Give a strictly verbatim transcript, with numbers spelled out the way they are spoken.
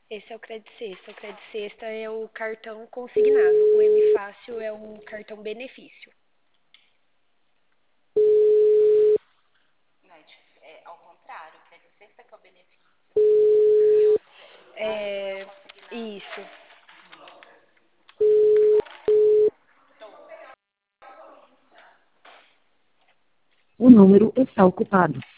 Esse é o Credit Sexta. O Credit Sexta é o cartão consignado. O M Fácil é o cartão benefício. Não, é, dif- é ao contrário, quer dizer, sexta que é o benefício e o clássico é o É, consignado. isso. Tô. O número está ocupado.